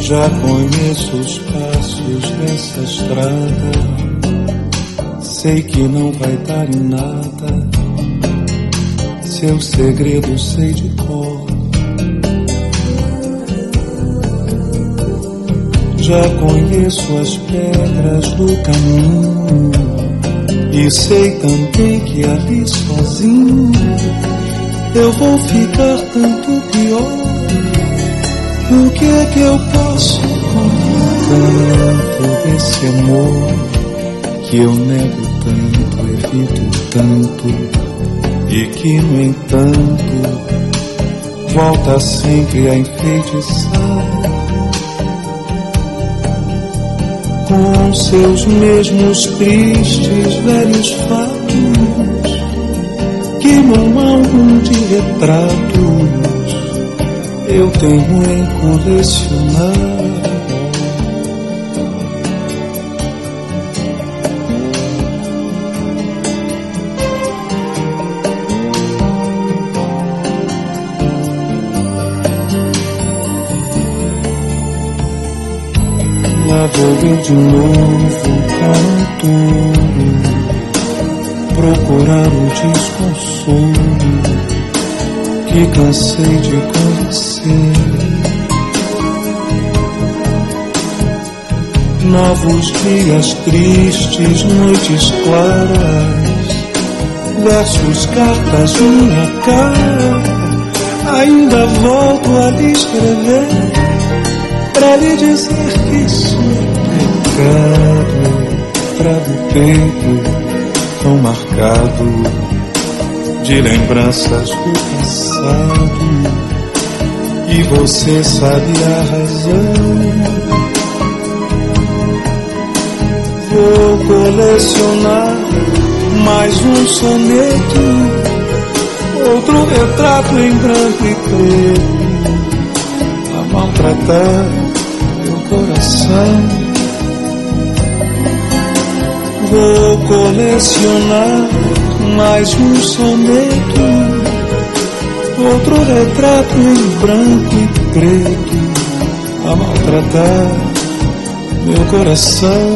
Já conheço os passos dessa estrada, sei que não vai dar em nada, seu segredo sei de cor. Já conheço as pedras do caminho e sei também que ali sozinho eu vou ficar tanto pior. O que é que eu posso com tanto desse amor que eu nego tanto, evito tanto e que no entanto volta sempre a enfeitiçar com seus mesmos tristes velhos fatos que num álbum de retratos eu tenho em colecionar. Lá vou eu de novo com tudo procurar o desconsolo que cansei de conhecer. Novos dias tristes, noites claras, versos, cartas, minha cara. Ainda volto a lhe escrever pra lhe dizer que isso é pecado, trago peito tão marcado de lembranças do passado, e você sabe a razão. Vou colecionar mais um soneto, outro retrato em branco e preto, a maltratar meu coração. Vou colecionar mais um soneto, outro retrato em branco e preto, a maltratar meu coração.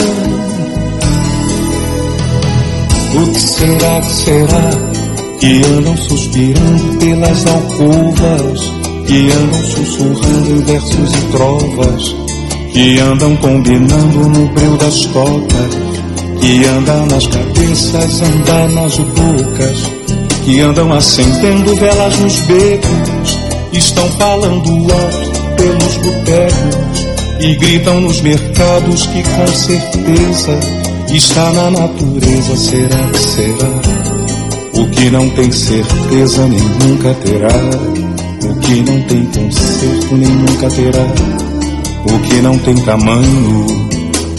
O que será que andam suspirando pelas alcovas, que andam sussurrando em versos e trovas, que andam combinando no breu das tocas, que andam nas cabeças, andam nas bocas, que andam acendendo velas nos becos, estão falando alto pelos botecos e gritam nos mercados que com certeza está na natureza. Será que será? O que não tem certeza nem nunca terá, o que não tem conserto nem nunca terá, o que não tem tamanho.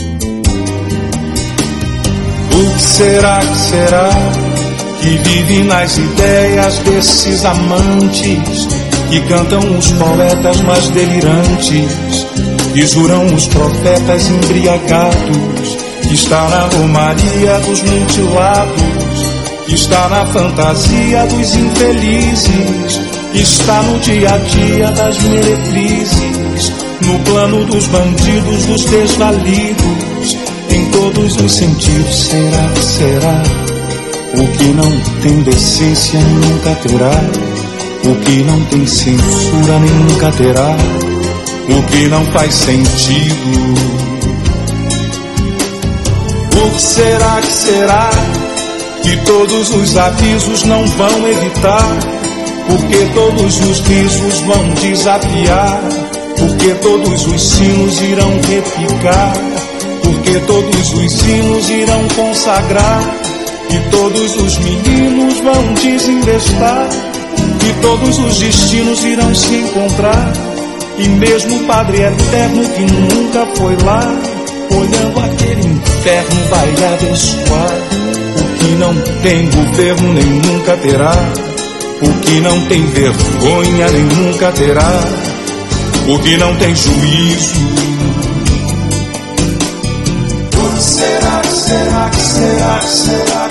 O que será que vive nas ideias desses amantes que cantam os poetas mais delirantes, que juram os profetas embriagados, que está na romaria dos mutilados, que está na fantasia dos infelizes, que está no dia a dia das meretrizes, no plano dos bandidos, dos desvalidos, em todos os sentidos. Será que será? O que não tem decência nunca terá, o que não tem censura nem nunca terá, o que não faz sentido. O que será que todos os avisos não vão evitar, porque todos os risos vão desafiar, porque todos os sinos irão repicar, porque todos os hinos irão consagrar, e todos os meninos vão desembestar, e todos os destinos irão se encontrar, e mesmo o Padre Eterno que nunca foi lá, olhando aquele inferno vai abençoar. O que não tem governo nem nunca terá, o que não tem vergonha nem nunca terá, o que não tem juízo. O que será que será que será que será